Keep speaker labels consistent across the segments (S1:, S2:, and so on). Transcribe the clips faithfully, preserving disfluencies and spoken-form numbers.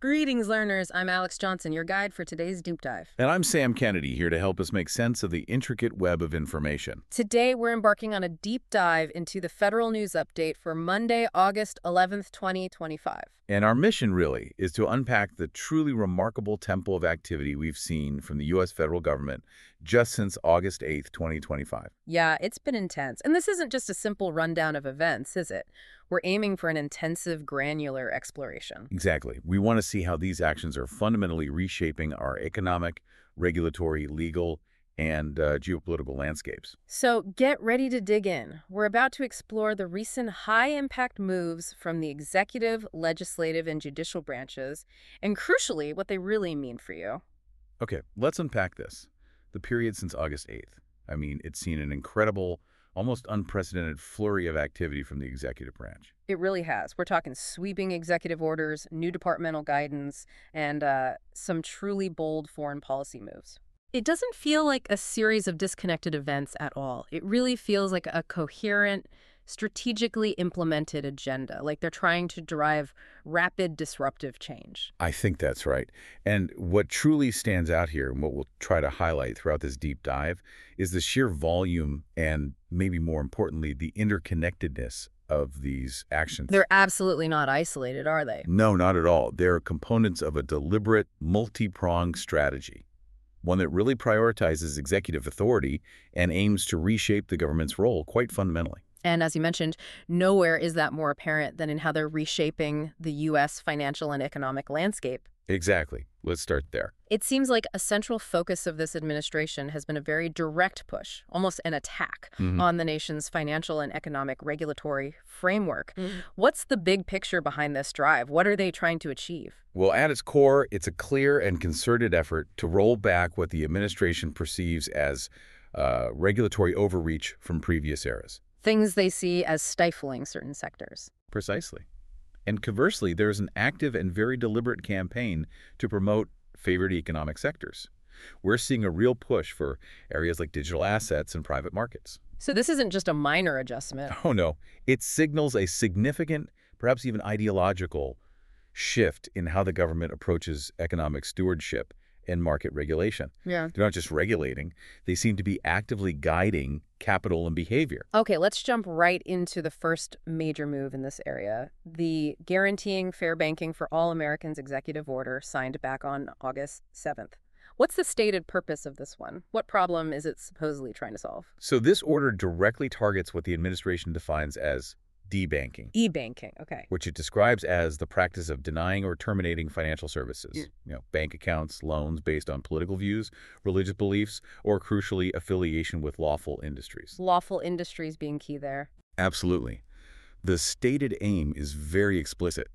S1: Greetings, learners. I'm Alex Johnson, your guide for today's deep dive.
S2: And I'm Sam Kennedy, here to help us make sense of the intricate web of information.
S1: Today, we're embarking on a deep dive into the federal news update for Monday, August eleventh, twenty twenty-five.
S2: And our mission, really, is to unpack the truly remarkable tempo of activity we've seen from the U S federal government just since August eighth, twenty twenty-five.
S1: Yeah, it's been intense. And this isn't just a simple rundown of events, is it? We're aiming for an intensive, granular exploration.
S2: Exactly. We want to see how these actions are fundamentally reshaping our economic, regulatory, legal, and uh, geopolitical landscapes.
S1: So get ready to dig in. We're about to explore the recent high-impact moves from the executive, legislative, and judicial branches, and crucially, what they really mean for you.
S2: Okay, let's unpack this. The period since August eighth. I mean, it's seen an incredible, almost unprecedented flurry of activity from the executive branch.
S1: It really has. We're talking sweeping executive orders, new departmental guidance, and uh, some truly bold foreign policy moves. It doesn't feel like a series of disconnected events at all. It really feels like a coherent, strategically implemented agenda, like they're trying to drive rapid, disruptive change.
S2: I think that's right. And what truly stands out here, and what we'll try to highlight throughout this deep dive, is the sheer volume and, maybe more importantly, the interconnectedness of these actions.
S1: They're absolutely not isolated, are they?
S2: No, not at all. They're components of a deliberate, multi-pronged strategy, one that really prioritizes executive authority and aims to reshape the government's role quite fundamentally.
S1: And as you mentioned, nowhere is that more apparent than in how they're reshaping the U S financial and economic landscape.
S2: Exactly. Let's start there.
S1: It seems like a central focus of this administration has been a very direct push, almost an attack,
S2: Mm-hmm.
S1: on the nation's financial and economic regulatory framework.
S2: Mm-hmm.
S1: What's the big picture behind this drive? What are they trying to achieve?
S2: Well, at its core, it's a clear and concerted effort to roll back what the administration perceives as uh, regulatory overreach from previous eras.
S1: Things they see as stifling certain sectors.
S2: Precisely. And conversely, there is an active and very deliberate campaign to promote favored economic sectors. We're seeing a real push for areas like digital assets and private markets.
S1: So this isn't just a minor adjustment.
S2: Oh, no. It signals a significant, perhaps even ideological, shift in how the government approaches economic stewardship and market regulation.
S1: Yeah.
S2: They're not just regulating. They seem to be actively guiding capital and behavior.
S1: Okay, let's jump right into the first major move in this area, the Guaranteeing Fair Banking for All Americans executive order signed back on August seventh. What's the stated purpose of this one? What problem is it supposedly trying to solve?
S2: So this order directly targets what the administration defines as debanking,
S1: E-banking, okay.
S2: which it describes as the practice of denying or terminating financial services,
S1: Yeah.
S2: you know, bank accounts, loans based on political views, religious beliefs, or crucially, affiliation with lawful industries.
S1: Lawful industries being key there.
S2: Absolutely. The stated aim is very explicit: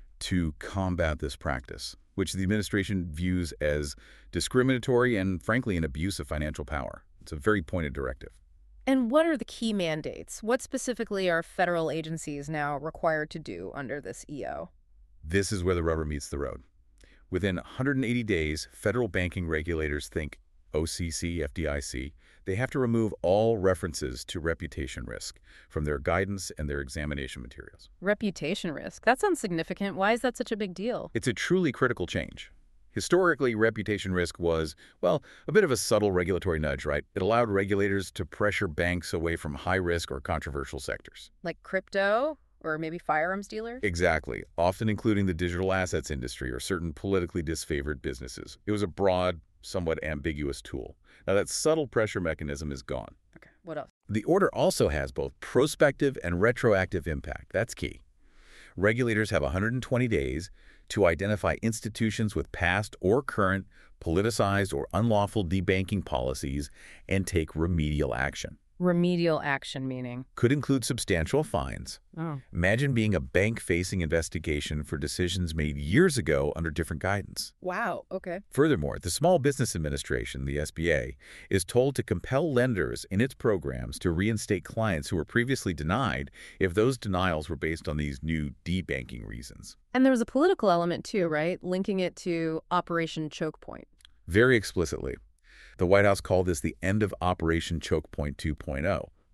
S2: to combat this practice, which the administration views as discriminatory and, frankly, an abuse of financial power. It's a very pointed directive.
S1: And what are the key mandates? What specifically are federal agencies now required to do under this E O?
S2: This is where the rubber meets the road. Within one hundred eighty days, federal banking regulators, think O C C, F D I C, they have to remove all references to reputation risk from their guidance and their examination materials.
S1: Reputation risk. That sounds significant. Why is that such a big deal?
S2: It's a truly critical change. Historically, reputation risk was, well, a bit of a subtle regulatory nudge, right? It allowed regulators to pressure banks away from high-risk or controversial sectors.
S1: Like crypto? Or maybe firearms dealers?
S2: Exactly, often including the digital assets industry or certain politically disfavored businesses. It was a broad, somewhat ambiguous tool. Now, that subtle pressure mechanism is gone.
S1: Okay, what else?
S2: The order also has both prospective and retroactive impact. That's key. Regulators have one hundred twenty days to identify institutions with past or current politicized or unlawful debanking policies and take remedial action.
S1: Remedial action meaning?
S2: Could include substantial fines.
S1: Oh.
S2: Imagine being a bank-facing investigation for decisions made years ago under different guidance.
S1: Wow, okay.
S2: Furthermore, the Small Business Administration, the S B A, is told to compel lenders in its programs to reinstate clients who were previously denied if those denials were based on these new debanking reasons.
S1: And there was a political element too, right? Linking it to Operation Choke Point.
S2: Very explicitly. The White House called this the end of Operation Choke Point two point oh,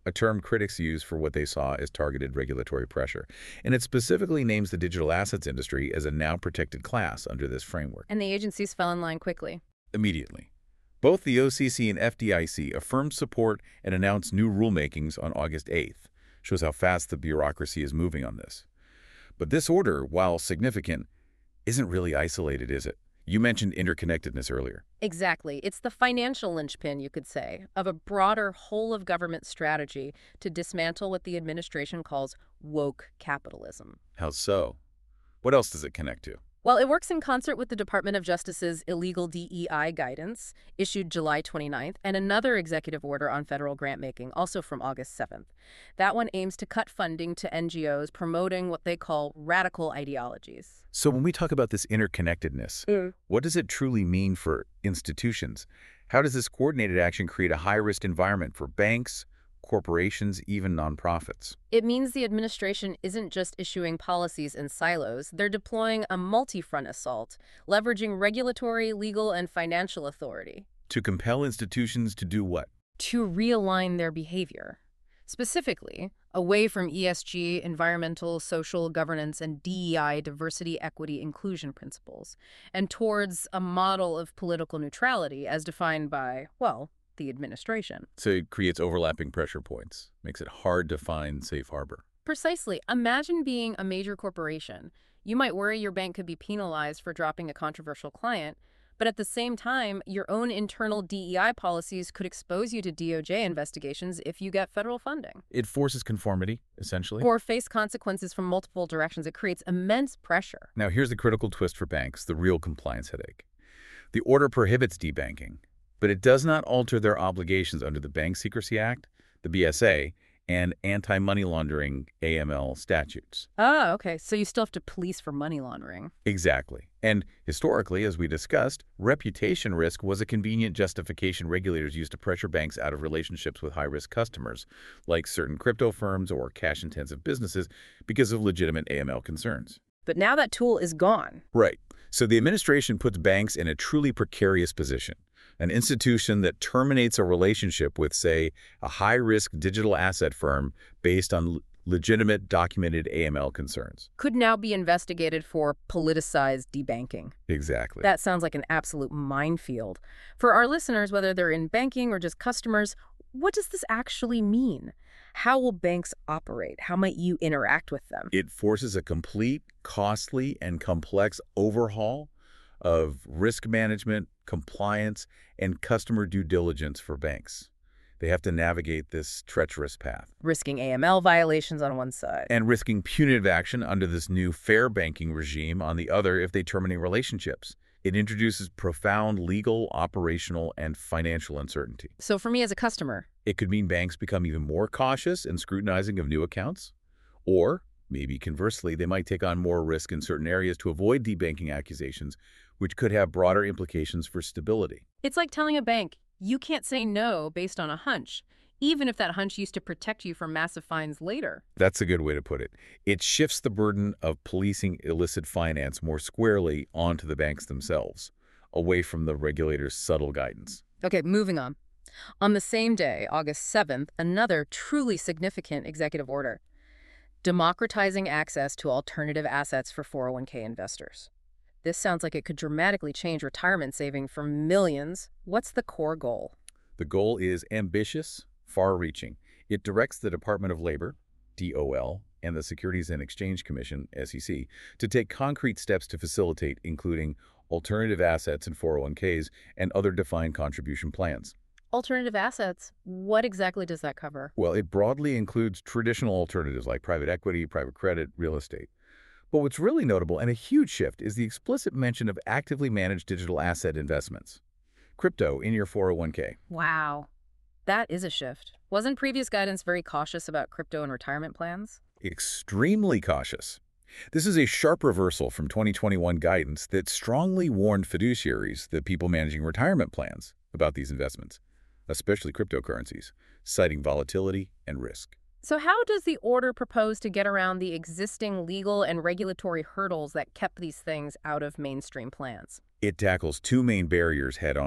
S2: a term critics use for what they saw as targeted regulatory pressure. And it specifically names the digital assets industry as a now protected class under this framework.
S1: And the agencies fell in line quickly.
S2: Immediately. Both the O C C and F D I C affirmed support and announced new rulemakings on August eighth. Shows how fast the bureaucracy is moving on this. But this order, while significant, isn't really isolated, is it? You mentioned interconnectedness earlier.
S1: Exactly. It's the financial linchpin, you could say, of a broader whole-of-government strategy to dismantle what the administration calls woke capitalism.
S2: How so? What else does it connect to?
S1: Well, it works in concert with the Department of Justice's illegal D E I guidance, issued July twenty-ninth, and another executive order on federal grant-making, also from August seventh. That one aims to cut funding to N G Os promoting what they call radical ideologies.
S2: So when we talk about this interconnectedness,
S1: Mm.
S2: what does it truly mean for institutions? How does this coordinated action create a high-risk environment for banks, corporations, even nonprofits?
S1: It means the administration isn't just issuing policies in silos. They're deploying a multi-front assault, leveraging regulatory, legal, and financial authority
S2: To compel institutions to do what?
S1: to realign their behavior. Specifically, away from E S G, environmental, social, governance, and D E I, diversity, equity, inclusion principles, and towards a model of political neutrality as defined by, well, the administration.
S2: So it creates overlapping pressure points, makes it hard to find safe harbor.
S1: Precisely. Imagine being a major corporation. You might worry your bank could be penalized for dropping a controversial client, but at the same time, your own internal D E I policies could expose you to D O J investigations if you get federal funding.
S2: It forces conformity, essentially.
S1: Or face consequences from multiple directions. It creates immense pressure.
S2: Now here's the critical twist for banks, the real compliance headache. The order prohibits debanking, but it does not alter their obligations under the Bank Secrecy Act, the B S A, and anti-money laundering A M L statutes.
S1: Oh, okay. So you still have to police for money laundering.
S2: Exactly. And historically, as we discussed, reputation risk was a convenient justification regulators used to pressure banks out of relationships with high-risk customers, like certain crypto firms or cash-intensive businesses, because of legitimate A M L concerns.
S1: But now that tool is gone.
S2: Right. So the administration puts banks in a truly precarious position. An institution that terminates a relationship with, say, a high-risk digital asset firm based on l- legitimate documented A M L concerns.
S1: Could now be investigated for politicized debanking.
S2: Exactly.
S1: That sounds like an absolute minefield. For our listeners, whether they're in banking or just customers, what does this actually mean? How will banks operate? How might you interact with them?
S2: It forces a complete, costly, and complex overhaul of risk management, compliance, and customer due diligence for banks. They have to navigate this treacherous path.
S1: Risking A M L violations on one side.
S2: And risking punitive action under this new fair banking regime on the other if they terminate relationships. It introduces profound legal, operational, and financial uncertainty.
S1: So for me as a customer,
S2: It could mean banks become even more cautious and scrutinizing of new accounts. Or, maybe conversely, they might take on more risk in certain areas to avoid debanking accusations, which could have broader implications for stability.
S1: it's like telling a bank, you can't say no based on a hunch, even if that hunch used to protect you from massive fines later.
S2: That's a good way to put it. It shifts the burden of policing illicit finance more squarely onto the banks themselves, away from the regulator's subtle guidance.
S1: Okay, moving on. On the same day, August seventh, another truly significant executive order, democratizing access to alternative assets for four oh one K investors. This sounds like it could dramatically change retirement saving for millions. What's the core goal?
S2: The goal is ambitious, far-reaching. It directs the Department of Labor, D O L, and the Securities and Exchange Commission, S E C, to take concrete steps to facilitate, including alternative assets in four oh one Ks and other defined contribution plans.
S1: Alternative assets, what exactly does that cover?
S2: Well, it broadly includes traditional alternatives like private equity, private credit, real estate. But what's really notable and a huge shift is the explicit mention of actively managed digital asset investments. Crypto in your four oh one K.
S1: Wow, that is a shift. Wasn't previous guidance very cautious about crypto and retirement plans?
S2: Extremely cautious. This is a sharp reversal from twenty twenty-one guidance that strongly warned fiduciaries, the people managing retirement plans, about these investments, especially cryptocurrencies, citing volatility and risk.
S1: So how does the order propose to get around the existing legal and regulatory hurdles that kept these things out of mainstream plans?
S2: It tackles two main barriers head-on: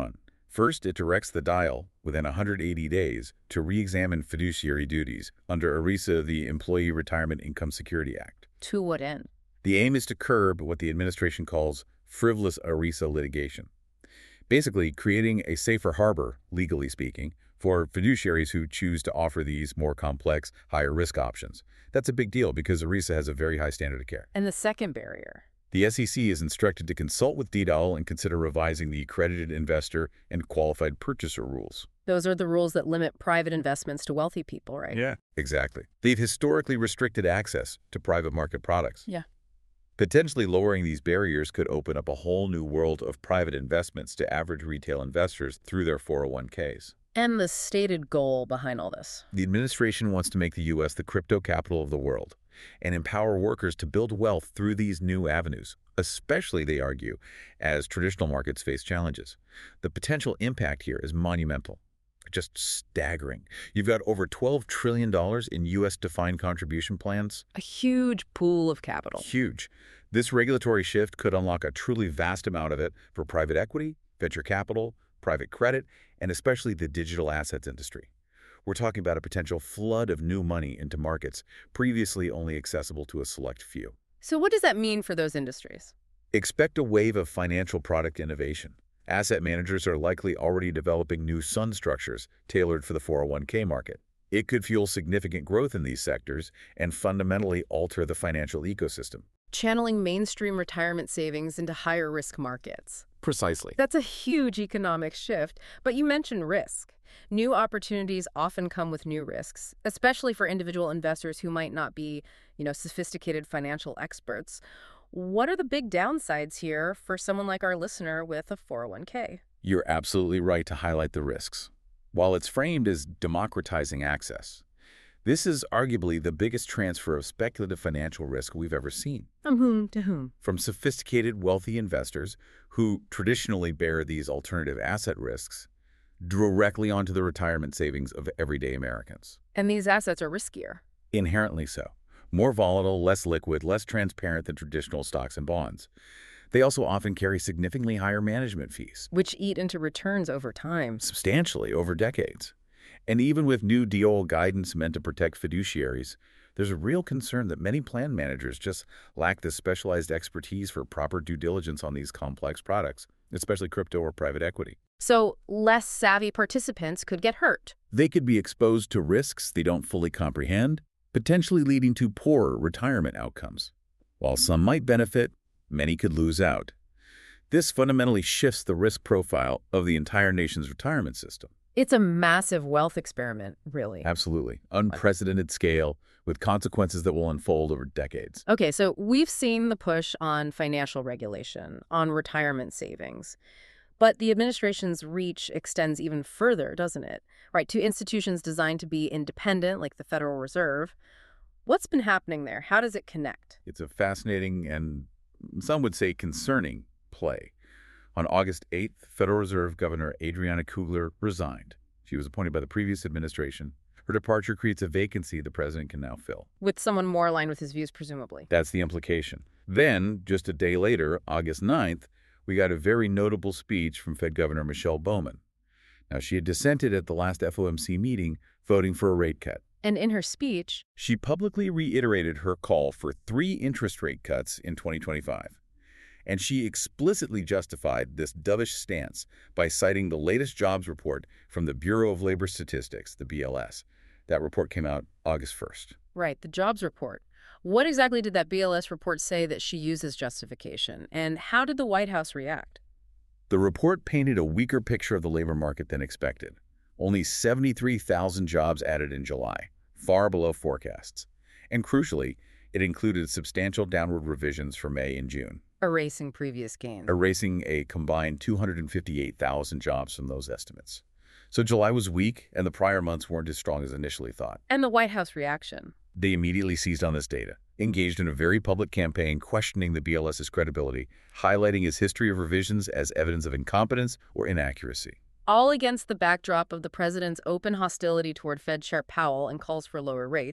S2: First, it directs the dial, within one hundred eighty days, to re-examine fiduciary duties under ERISA, the Employee Retirement Income Security Act.
S1: To what end?
S2: The aim is to curb what the administration calls frivolous ERISA litigation, basically creating a safer harbor, legally speaking, for fiduciaries who choose to offer these more complex, higher-risk options. That's a big deal because ERISA has a very high standard of care.
S1: And the second barrier?
S2: The S E C is instructed to consult with D D O L and consider revising the accredited investor and qualified purchaser rules.
S1: Those are the rules that limit private investments to wealthy people, right?
S2: Yeah, exactly. They've historically restricted access to private market products.
S1: Yeah.
S2: Potentially lowering these barriers could open up a whole new world of private investments to average retail investors through their four oh one Ks.
S1: And the stated goal behind all this?
S2: The administration wants to make the U S the crypto capital of the world and empower workers to build wealth through these new avenues, especially, they argue, as traditional markets face challenges. The potential impact here is monumental, just staggering. You've got over twelve trillion dollars in U S defined contribution plans.
S1: A huge pool of capital.
S2: Huge. This regulatory shift could unlock a truly vast amount of it for private equity, venture capital, private credit, and especially the digital assets industry. We're talking about a potential flood of new money into markets previously only accessible to a select few.
S1: So what does that mean for those industries?
S2: Expect a wave of financial product innovation. Asset managers are likely already developing new S U N structures tailored for the four oh one K market. It could fuel significant growth in these sectors and fundamentally alter the financial ecosystem.
S1: Channeling mainstream retirement savings into higher risk markets.
S2: Precisely.
S1: That's a huge economic shift, but you mentioned risk. New opportunities often come with new risks, especially for individual investors who might not be, you know, sophisticated financial experts. What are the big downsides here for someone like our listener with a four oh one K?
S2: You're absolutely right to highlight the risks. While it's framed as democratizing access, this is arguably the biggest transfer of speculative financial risk we've ever seen.
S1: From whom to whom?
S2: From sophisticated, wealthy investors who traditionally bear these alternative asset risks directly onto the retirement savings of everyday Americans.
S1: And these assets are riskier.
S2: Inherently so. More volatile, less liquid, less transparent than traditional stocks and bonds. They also often carry significantly higher management fees.
S1: Which eat into returns over time.
S2: Substantially over decades. And even with new D O L guidance meant to protect fiduciaries, there's a real concern that many plan managers just lack the specialized expertise for proper due diligence on these complex products, especially crypto or private equity.
S1: So less savvy participants could get hurt.
S2: They could be exposed to risks they don't fully comprehend, potentially leading to poorer retirement outcomes. While some might benefit, many could lose out. This fundamentally shifts the risk profile of the entire nation's retirement system.
S1: It's a massive wealth experiment, really.
S2: Absolutely. Unprecedented scale, with consequences that will unfold over decades.
S1: Okay, so we've seen the push on financial regulation, on retirement savings. But the administration's reach extends even further, doesn't it? Right, to institutions designed to be independent, like the Federal Reserve. What's been happening there? How does it connect?
S2: It's a fascinating and, some would say, concerning play. On August eighth, Federal Reserve Governor Adriana Kugler resigned. She was appointed by the previous administration. Her departure creates a vacancy the president can now fill.
S1: With someone more aligned with his views, presumably.
S2: That's the implication. Then, just a day later, August ninth, we got a very notable speech from Fed Governor Michelle Bowman. Now, she had dissented at the last F O M C meeting, voting for a rate cut.
S1: And in her speech,
S2: she publicly reiterated her call for three interest rate cuts in twenty twenty-five. And she explicitly justified this dovish stance by citing the latest jobs report from the Bureau of Labor Statistics, the B L S. That report came out August first.
S1: Right, the jobs report. What exactly did that B L S report say that she used as justification? And how did the White House react?
S2: The report painted a weaker picture of the labor market than expected. Only seventy-three thousand jobs added in July, far below forecasts. And crucially, it included substantial downward revisions for May and June.
S1: Erasing previous gains.
S2: Erasing a combined two hundred fifty-eight thousand jobs from those estimates. So July was weak, and the prior months weren't as strong as initially thought.
S1: And the White House reaction?
S2: They immediately seized on this data, engaged in a very public campaign questioning the B L S's credibility, highlighting its history of revisions as evidence of incompetence or inaccuracy.
S1: All against the backdrop of the president's open hostility toward Fed Chair Powell and calls for lower rates.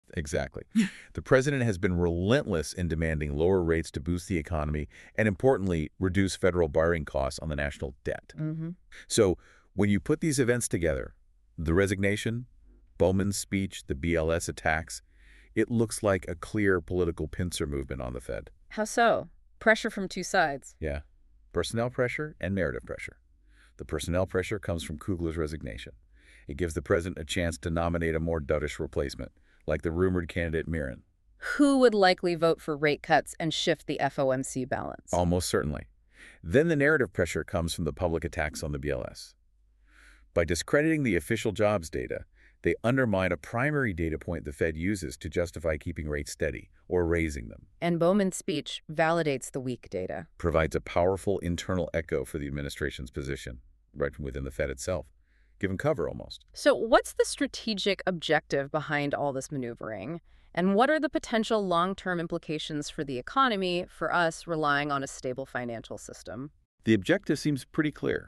S2: Exactly. The president has been relentless in demanding lower rates to boost the economy and, importantly, reduce federal borrowing costs on the national debt.
S1: Mm-hmm.
S2: So when you put these events together, the resignation, Bowman's speech, the B L S attacks, it looks like a clear political pincer movement on the Fed.
S1: How so? Pressure from two sides.
S2: Yeah. Personnel pressure and narrative pressure. The personnel pressure comes from Kugler's resignation. It gives the president a chance to nominate a more dovish replacement, like the rumored candidate Mirren.
S1: Who would likely vote for rate cuts and shift the F O M C balance?
S2: Almost certainly. Then the narrative pressure comes from the public attacks on the B L S. By discrediting the official jobs data, they undermine a primary data point the Fed uses to justify keeping rates steady or raising them.
S1: And Bowman's speech validates the weak data.
S2: Provides a powerful internal echo for the administration's position, right from within the Fed itself, given cover almost.
S1: So what's the strategic objective behind all this maneuvering? And what are the potential long-term implications for the economy, for us relying on a stable financial system?
S2: The objective seems pretty clear.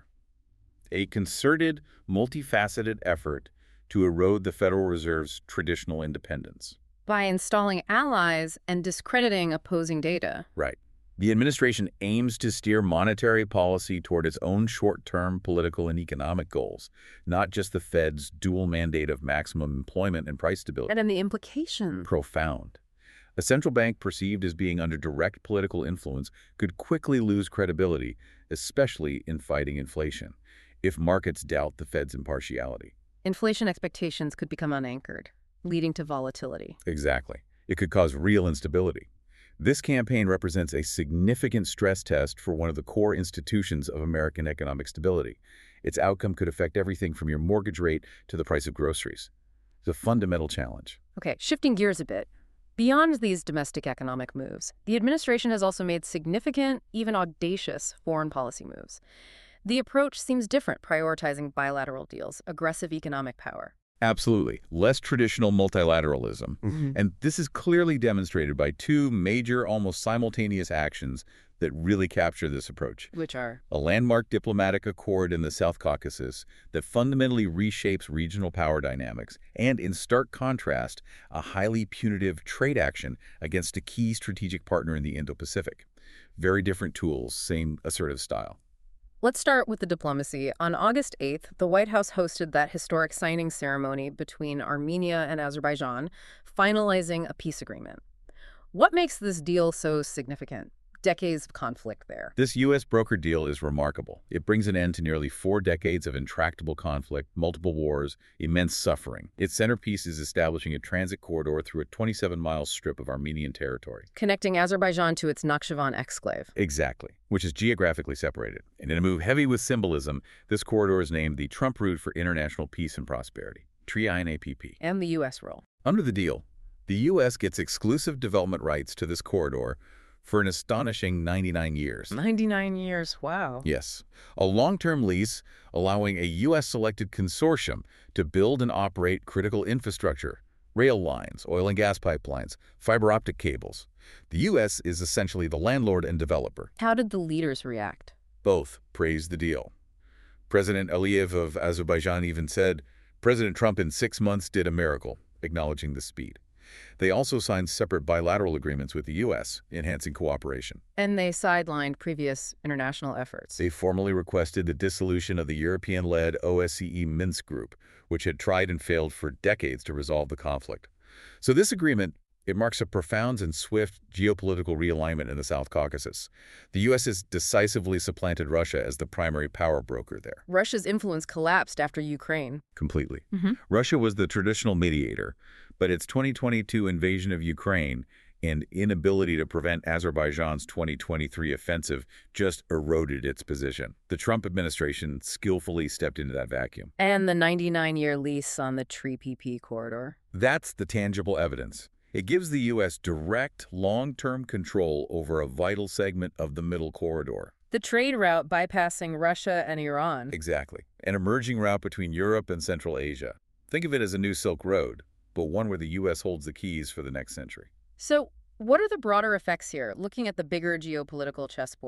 S2: A concerted, multifaceted effort to erode the Federal Reserve's traditional independence.
S1: By installing allies and discrediting opposing data.
S2: Right. The administration aims to steer monetary policy toward its own short-term political and economic goals, not just the Fed's dual mandate of maximum employment and price stability.
S1: And then the implications.
S2: Profound. A central bank perceived as being under direct political influence could quickly lose credibility, especially in fighting inflation, if markets doubt the Fed's impartiality.
S1: Inflation expectations could become unanchored, leading to volatility.
S2: Exactly. It could cause real instability. This campaign represents a significant stress test for one of the core institutions of American economic stability. Its outcome could affect everything from your mortgage rate to the price of groceries. It's a fundamental challenge.
S1: Okay, shifting gears a bit. Beyond these domestic economic moves, the administration has also made significant, even audacious, foreign policy moves. The approach seems different, prioritizing bilateral deals, aggressive economic power.
S2: Absolutely. Less traditional multilateralism.
S1: Mm-hmm.
S2: And this is clearly demonstrated by two major, almost simultaneous actions that really capture this approach.
S1: Which are?
S2: A landmark diplomatic accord in the South Caucasus that fundamentally reshapes regional power dynamics, and in stark contrast, a highly punitive trade action against a key strategic partner in the Indo-Pacific. Very different tools, same assertive style.
S1: Let's start with the diplomacy. On August eighth, the White House hosted that historic signing ceremony between Armenia and Azerbaijan, finalizing a peace agreement. What makes this deal so significant? Decades of conflict there.
S2: This U S brokered deal is remarkable. It brings an end to nearly four decades of intractable conflict, multiple wars, immense suffering. Its centerpiece is establishing a transit corridor through a twenty-seven mile strip of Armenian territory.
S1: Connecting Azerbaijan to its Nakhchivan exclave.
S2: Exactly, which is geographically separated. And in a move heavy with symbolism, this corridor is named the Trump Route for International Peace and Prosperity, T R I N A P P.
S1: And the U S role.
S2: Under the deal, the U S gets exclusive development rights to this corridor for an astonishing ninety-nine years.
S1: ninety-nine years, wow.
S2: Yes. A long-term lease allowing a U S-selected consortium to build and operate critical infrastructure, rail lines, oil and gas pipelines, fiber optic cables. The U S is essentially the landlord and developer.
S1: How did the leaders react?
S2: Both praised the deal. President Aliyev of Azerbaijan even said, President Trump in six months did a miracle, acknowledging the speed. They also signed separate bilateral agreements with the U S, enhancing cooperation.
S1: And they sidelined previous international efforts.
S2: They formally requested the dissolution of the European-led O S C E Minsk Group, which had tried and failed for decades to resolve the conflict. So this agreement, it marks a profound and swift geopolitical realignment in the South Caucasus. The U S has decisively supplanted Russia as the primary power broker there.
S1: Russia's influence collapsed after Ukraine.
S2: Completely.
S1: Mm-hmm.
S2: Russia was the traditional mediator, but its twenty twenty-two invasion of Ukraine and inability to prevent Azerbaijan's twenty twenty-three offensive just eroded its position. The Trump administration skillfully stepped into that vacuum.
S1: And the ninety-nine year lease on the T R I P P corridor.
S2: That's the tangible evidence. It gives the U S direct, long-term control over a vital segment of the Middle Corridor.
S1: The trade route bypassing Russia and Iran.
S2: Exactly. An emerging route between Europe and Central Asia. Think of it as a new Silk Road, but one where the U S holds the keys for the next century.
S1: So, what are the broader effects here? Looking at the bigger geopolitical chessboard,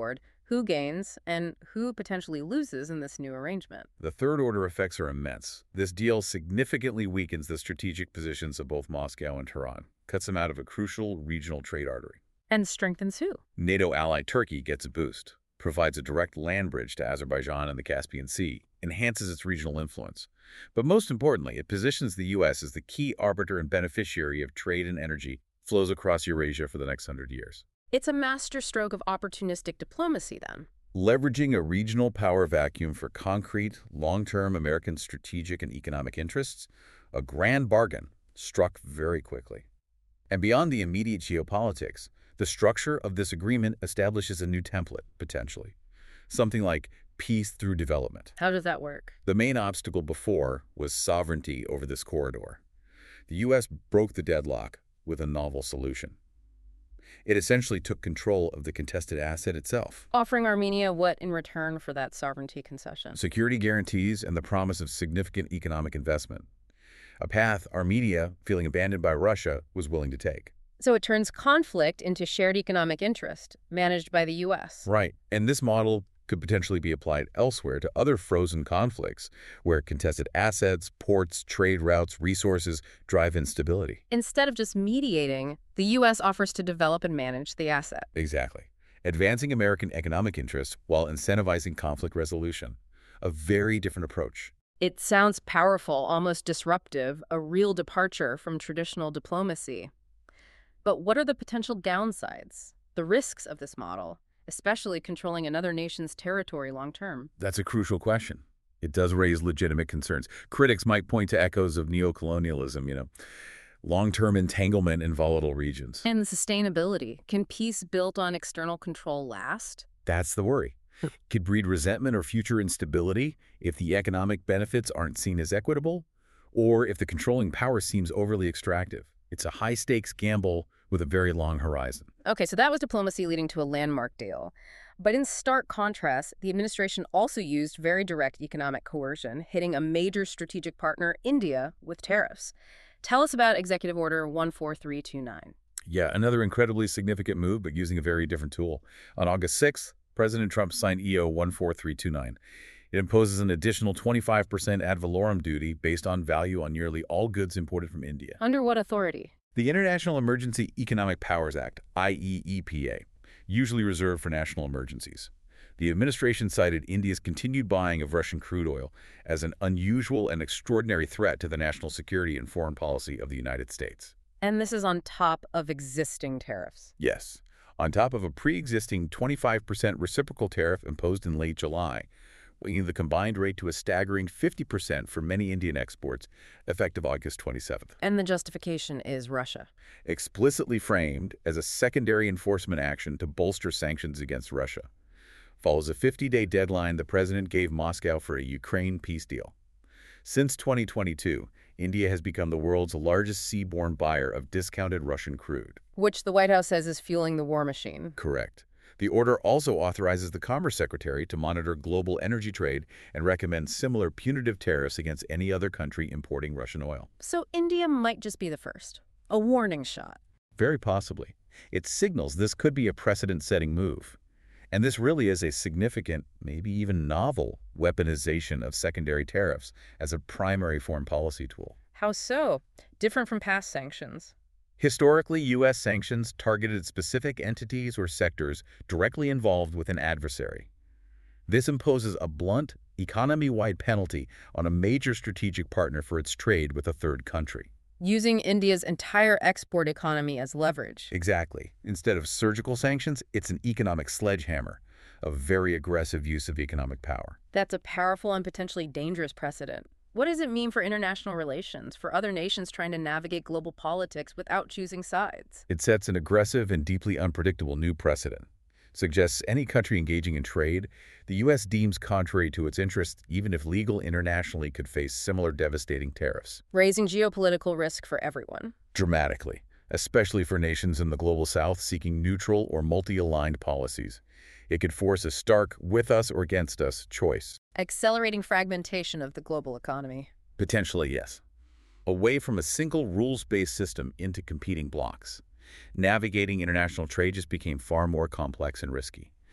S1: Who gains and who potentially loses in this new arrangement?
S2: The third-order effects are immense. This deal significantly weakens the strategic positions of both Moscow and Tehran, cuts them out of a crucial regional trade artery.
S1: And strengthens who?
S2: NATO ally Turkey gets a boost, provides a direct land bridge to Azerbaijan and the Caspian Sea, enhances its regional influence. But most importantly, it positions the U S as the key arbiter and beneficiary of trade and energy flows across Eurasia for the next hundred years.
S1: It's a masterstroke of opportunistic diplomacy, then.
S2: Leveraging a regional power vacuum for concrete, long-term American strategic and economic interests, a grand bargain struck very quickly. And beyond the immediate geopolitics, the structure of this agreement establishes a new template, potentially. Something like peace through development.
S1: How does that work?
S2: The main obstacle before was sovereignty over this corridor. The U S broke the deadlock with a novel solution. It essentially took control of the contested asset itself.
S1: Offering Armenia what in return for that sovereignty concession?
S2: Security guarantees and the promise of significant economic investment. A path Armenia, feeling abandoned by Russia, was willing to take.
S1: So it turns conflict into shared economic interest, managed by the U S.
S2: Right. And this model could potentially be applied elsewhere to other frozen conflicts where contested assets, ports, trade routes, resources drive instability.
S1: Instead of just mediating, the U S offers to develop and manage the asset.
S2: Exactly. Advancing American economic interests while incentivizing conflict resolution. A very different approach.
S1: It sounds powerful, almost disruptive, a real departure from traditional diplomacy. But what are the potential downsides, the risks of this model, especially controlling another nation's territory long-term?
S2: That's a crucial question. It does raise legitimate concerns. Critics might point to echoes of neocolonialism, you know, long-term entanglement in volatile regions.
S1: And sustainability. Can peace built on external control last?
S2: That's the worry. Could breed resentment or future instability if the economic benefits aren't seen as equitable, or if the controlling power seems overly extractive. It's a high-stakes gamble with a very long horizon.
S1: Okay, so that was diplomacy leading to a landmark deal. But in stark contrast, the administration also used very direct economic coercion, hitting a major strategic partner, India, with tariffs. Tell us about Executive Order one four three two nine.
S2: Yeah, another incredibly significant move, but using a very different tool. On August sixth, President Trump signed E O one four three two nine. It imposes an additional twenty-five percent ad valorem duty based on value on nearly all goods imported from India.
S1: Under what authority?
S2: The International Emergency Economic Powers Act, I E E P A, usually reserved for national emergencies. The administration cited India's continued buying of Russian crude oil as an unusual and extraordinary threat to the national security and foreign policy of the United States.
S1: And this is on top of existing tariffs.
S2: Yes, on top of a pre-existing twenty-five percent reciprocal tariff imposed in late July, bringing the combined rate to a staggering fifty percent for many Indian exports, effective August twenty-seventh.
S1: And the justification is Russia.
S2: Explicitly framed as a secondary enforcement action to bolster sanctions against Russia. Follows a fifty-day deadline the president gave Moscow for a Ukraine peace deal. Since twenty twenty-two, India has become the world's largest seaborne buyer of discounted Russian crude.
S1: Which the White House says is fueling the war machine.
S2: Correct. The order also authorizes the Commerce Secretary to monitor global energy trade and recommend similar punitive tariffs against any other country importing Russian oil.
S1: So India might just be the first. A warning shot.
S2: Very possibly. It signals this could be a precedent-setting move. And this really is a significant, maybe even novel, weaponization of secondary tariffs as a primary foreign policy tool.
S1: How so? Different from past sanctions.
S2: Historically, U S sanctions targeted specific entities or sectors directly involved with an adversary. This imposes a blunt, economy-wide penalty on a major strategic partner for its trade with a third country.
S1: Using India's entire export economy as leverage.
S2: Exactly. Instead of surgical sanctions, it's an economic sledgehammer, a very aggressive use of economic power.
S1: That's a powerful and potentially dangerous precedent. What does it mean for international relations, for other nations trying to navigate global politics without choosing sides?
S2: It sets an aggressive and deeply unpredictable new precedent. Suggests any country engaging in trade, the U S deems contrary to its interests, even if legal internationally could face similar devastating tariffs.
S1: Raising geopolitical risk for everyone.
S2: Dramatically, especially for nations in the global south seeking neutral or multi-aligned policies. It could force a stark with us or against us choice.
S1: Accelerating fragmentation of the global economy.
S2: Potentially, yes. Away from a single rules-based system into competing blocks. Navigating international trade just became far more complex and risky.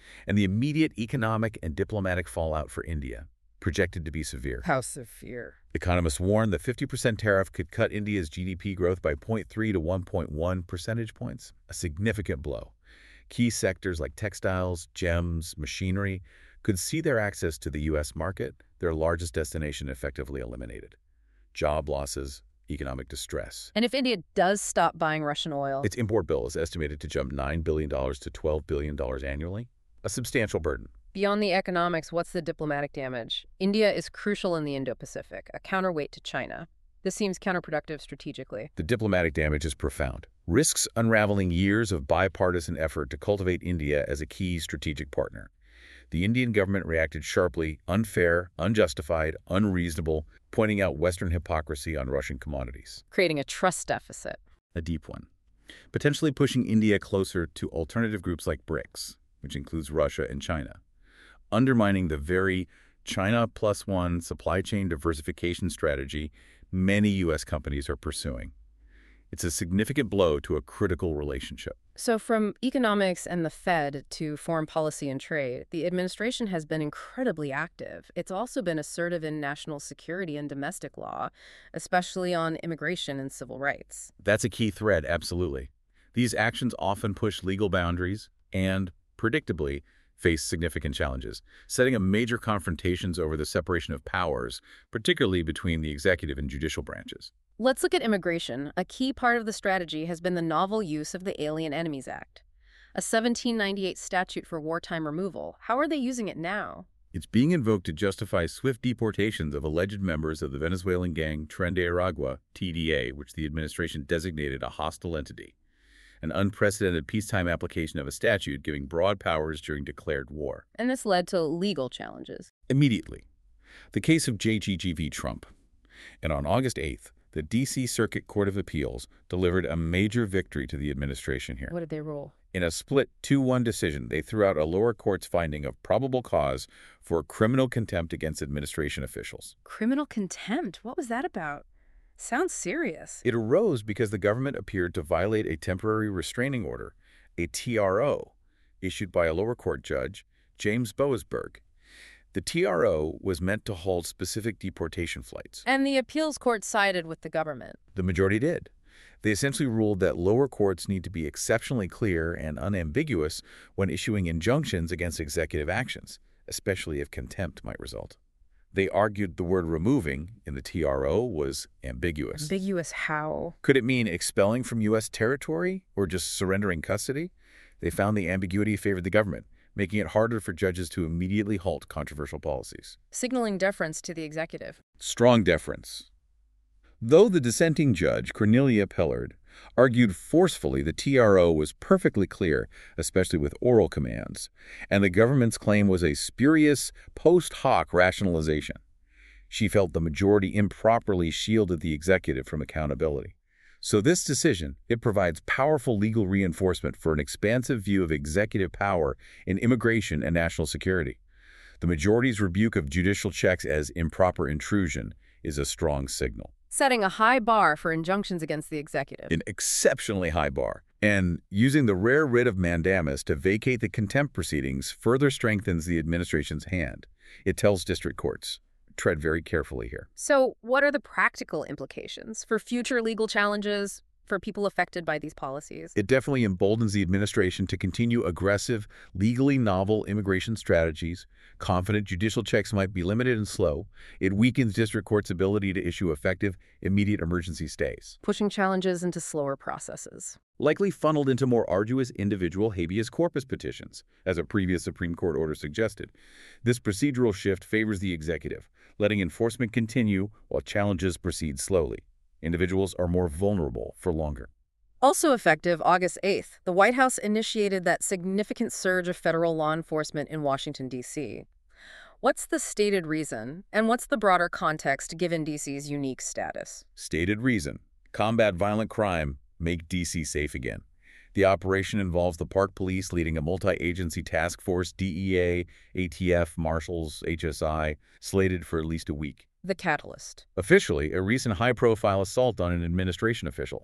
S2: And the immediate economic and diplomatic fallout for India, projected to be severe.
S1: How severe?
S2: Economists warn the fifty percent tariff could cut India's G D P growth by zero point three to one point one percentage points, a significant blow. Key sectors like textiles, gems, machinery could see their access to the U S market, their largest destination, effectively eliminated. Job losses, economic distress.
S1: And if India does stop buying Russian oil,
S2: Its import bill is estimated to jump nine billion dollars to twelve billion dollars annually, a substantial burden.
S1: beyond the economics, what's the diplomatic damage? India is crucial in the Indo-Pacific, a counterweight to China. This seems counterproductive strategically.
S2: The diplomatic damage is profound. Risks unraveling years of bipartisan effort to cultivate India as a key strategic partner. The Indian government reacted sharply, unfair, unjustified, unreasonable, pointing out Western hypocrisy on Russian commodities.
S1: Creating a trust deficit.
S2: A deep one. Potentially pushing India closer to alternative groups like BRICS, which includes Russia and China. Undermining the very China plus one supply chain diversification strategy many U S companies are pursuing. It's a significant blow to a critical relationship.
S1: So from economics and the Fed to foreign policy and trade, the administration has been incredibly active. It's also been assertive in national security and domestic law, especially on immigration and civil rights.
S2: That's a key thread, absolutely. These actions often push legal boundaries and, predictably, face significant challenges, setting up major confrontations over the separation of powers, particularly between the executive and judicial branches.
S1: Let's look at immigration. A key part of the strategy has been the novel use of the Alien Enemies Act, a seventeen ninety-eight statute for wartime removal. How are they using it now?
S2: It's being invoked to justify swift deportations of alleged members of the Venezuelan gang Tren de Aragua, T D A, which the administration designated a hostile entity. An unprecedented peacetime application of a statute giving broad powers during declared war.
S1: And this led to legal challenges.
S2: Immediately. The case of J G G v. Trump. And on August eighth, the D C Circuit Court of Appeals delivered a major victory to the administration here.
S1: What did they rule?
S2: In a split two one decision, they threw out a lower court's finding of probable cause for criminal contempt against administration officials.
S1: Criminal contempt? What was that about? Sounds serious.
S2: It arose because the government appeared to violate a temporary restraining order, a T R O, issued by a lower court judge, James Boasberg. The T R O was meant to hold specific deportation flights.
S1: And the appeals court sided with the government.
S2: The majority did. They essentially ruled that lower courts need to be exceptionally clear and unambiguous when issuing injunctions against executive actions, especially if contempt might result. They argued the word removing in the T R O was ambiguous.
S1: Ambiguous how?
S2: Could it mean expelling from U S territory or just surrendering custody? They found the ambiguity favored the government, making it harder for judges to immediately halt controversial policies.
S1: Signaling deference to the executive.
S2: Strong deference. Though the dissenting judge, Cornelia Pillard, argued forcefully the T R O was perfectly clear, especially with oral commands, and the government's claim was a spurious post hoc rationalization. She felt the majority improperly shielded the executive from accountability. So this decision, it provides powerful legal reinforcement for an expansive view of executive power in immigration and national security. The majority's rebuke of judicial checks as improper intrusion is a strong signal.
S1: Setting a high bar for injunctions against the executive.
S2: An exceptionally high bar. And using the rare writ of mandamus to vacate the contempt proceedings further strengthens the administration's hand. It tells district courts, tread very carefully here.
S1: So what are the practical implications for future legal challenges for people affected by these policies?
S2: It definitely emboldens the administration to continue aggressive, legally novel immigration strategies. Confident judicial checks might be limited and slow. It weakens district courts' ability to issue effective, immediate emergency stays.
S1: Pushing challenges into slower processes.
S2: Likely funneled into more arduous individual habeas corpus petitions, as a previous Supreme Court order suggested. This procedural shift favors the executive, letting enforcement continue while challenges proceed slowly. Individuals are more vulnerable for longer.
S1: Also effective, August eighth, the White House initiated that significant surge of federal law enforcement in Washington, D C What's the stated reason, and what's the broader context given D C's unique status?
S2: Stated reason: combat violent crime, make D C safe again. The operation involves the Park Police leading a multi-agency task force, D E A, A T F, Marshals, H S I, slated for at least a week.
S1: The catalyst.
S2: Officially, a recent high-profile assault on an administration official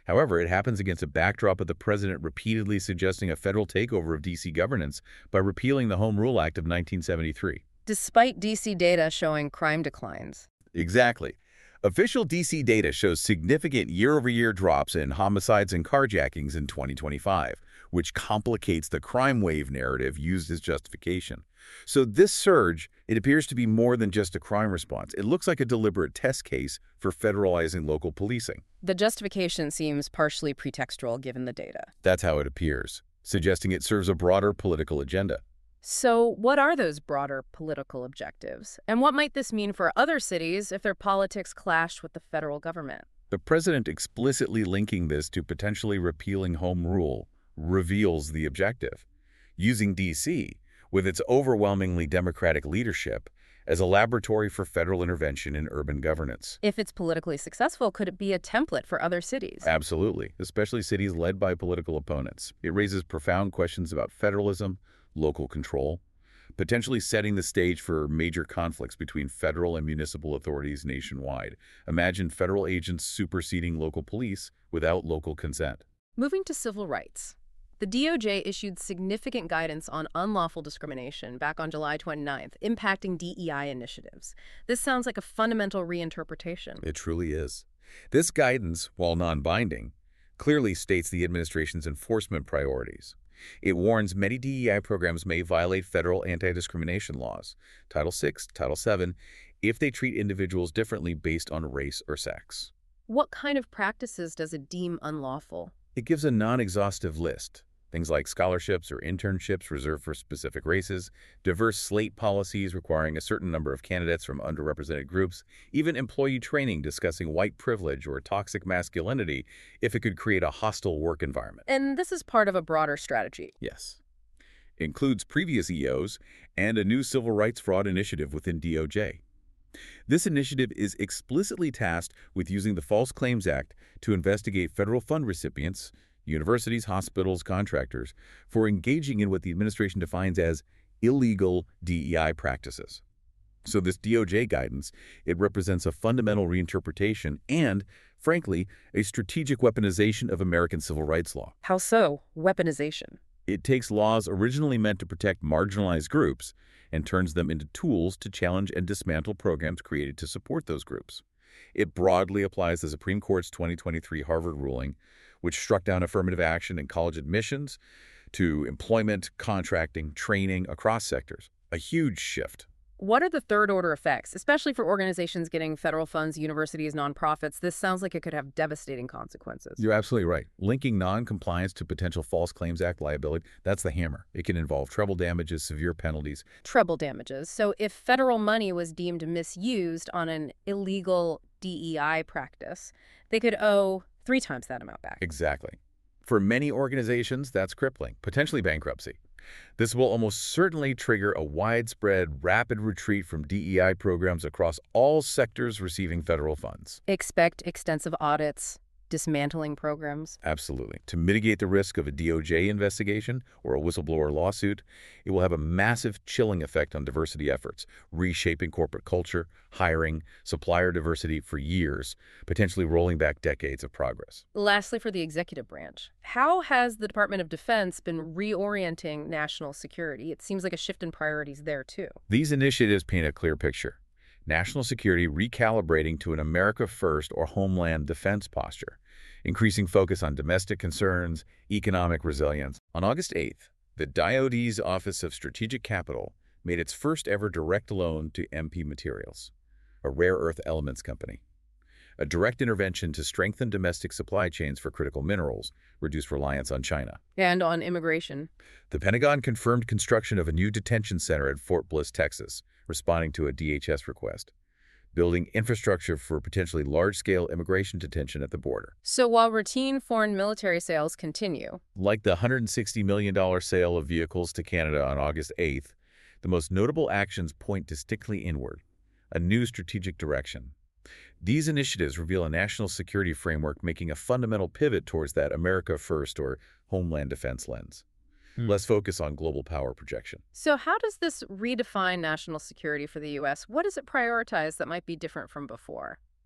S2: However, it happens against a backdrop of the president repeatedly suggesting a federal takeover of D C governance by repealing the Home Rule Act of nineteen seventy-three.
S1: Despite D C data showing crime declines.
S2: Exactly. Official D C data shows significant year-over-year drops in homicides and carjackings in twenty twenty-five, which complicates the crime wave narrative used as justification. So this surge, it appears to be more than just a crime response. It looks like a deliberate test case for federalizing local policing.
S1: The justification seems partially pretextual given the data.
S2: That's how it appears, suggesting it serves a broader political agenda.
S1: So what are those broader political objectives? And what might this mean for other cities if their politics clashed with the federal government?
S2: The president explicitly linking this to potentially repealing home rule reveals the objective, using D C, with its overwhelmingly Democratic leadership, as a laboratory for federal intervention in urban governance.
S1: If it's politically successful, could it be a template for other cities?
S2: Absolutely, especially cities led by political opponents. It raises profound questions about federalism, local control, potentially setting the stage for major conflicts between federal and municipal authorities nationwide. Imagine federal agents superseding local police without local consent.
S1: Moving to civil rights. The D O J issued significant guidance on unlawful discrimination back on July twenty-ninth, impacting D E I initiatives. This sounds like a fundamental reinterpretation.
S2: It truly is. This guidance, while non-binding, clearly states the administration's enforcement priorities. It warns many D E I programs may violate federal anti-discrimination laws, Title six, Title seven, if they treat individuals differently based on race or sex.
S1: What kind of practices does it deem unlawful?
S2: It gives a non-exhaustive list. Things like scholarships or internships reserved for specific races, diverse slate policies requiring a certain number of candidates from underrepresented groups, even employee training discussing white privilege or toxic masculinity if it could create a hostile work environment.
S1: And this is part of a broader strategy.
S2: Yes. It includes previous E Os and a new civil rights fraud initiative within D O J. This initiative is explicitly tasked with using the False Claims Act to investigate federal fund recipients, universities, hospitals, contractors, for engaging in what the administration defines as illegal D E I practices. So this D O J guidance, it represents a fundamental reinterpretation and, frankly, a strategic weaponization of American civil rights law.
S1: How so? Weaponization.
S2: It takes laws originally meant to protect marginalized groups and turns them into tools to challenge and dismantle programs created to support those groups. It broadly applies the Supreme Court's twenty twenty-three Harvard ruling, which struck down affirmative action in college admissions, to employment, contracting, training across sectors. A huge shift.
S1: What are the third-order effects, especially for organizations getting federal funds, universities, nonprofits? This sounds like it could have devastating consequences.
S2: You're absolutely right. Linking non-compliance to potential False Claims Act liability, that's the hammer. It can involve treble damages, severe penalties.
S1: Treble damages. So if federal money was deemed misused on an illegal D E I practice, they could owe three times that amount back.
S2: Exactly. For many organizations, that's crippling, potentially bankruptcy. This will almost certainly trigger a widespread, rapid retreat from D E I programs across all sectors receiving federal funds.
S1: Expect extensive audits, dismantling programs.
S2: Absolutely. To mitigate the risk of a D O J investigation or a whistleblower lawsuit, it will have a massive chilling effect on diversity efforts, reshaping corporate culture, hiring, supplier diversity for years, potentially rolling back decades of progress.
S1: Lastly, for the executive branch, how has the Department of Defense been reorienting national security? It seems like a shift in priorities there, too.
S2: These initiatives paint a clear picture. National security recalibrating to an America First or homeland defense posture, increasing focus on domestic concerns, economic resilience. On August eighth, the D I O D's Office of Strategic Capital made its first ever direct loan to M P Materials, a rare earth elements company. A direct intervention to strengthen domestic supply chains for critical minerals, reduce reliance on China.
S1: And on immigration.
S2: The Pentagon confirmed construction of a new detention center at Fort Bliss, Texas, responding to a D H S request, building infrastructure for potentially large-scale immigration detention at the border.
S1: So while routine foreign military sales continue,
S2: like the one hundred sixty million dollars sale of vehicles to Canada on August eighth, the most notable actions point distinctly inward, a new strategic direction. These initiatives reveal a national security framework making a fundamental pivot towards that America First or homeland defense lens. Hmm. Less focus on global power projection.
S1: So how does this redefine national security for the U S? What does it prioritize that might be different from before?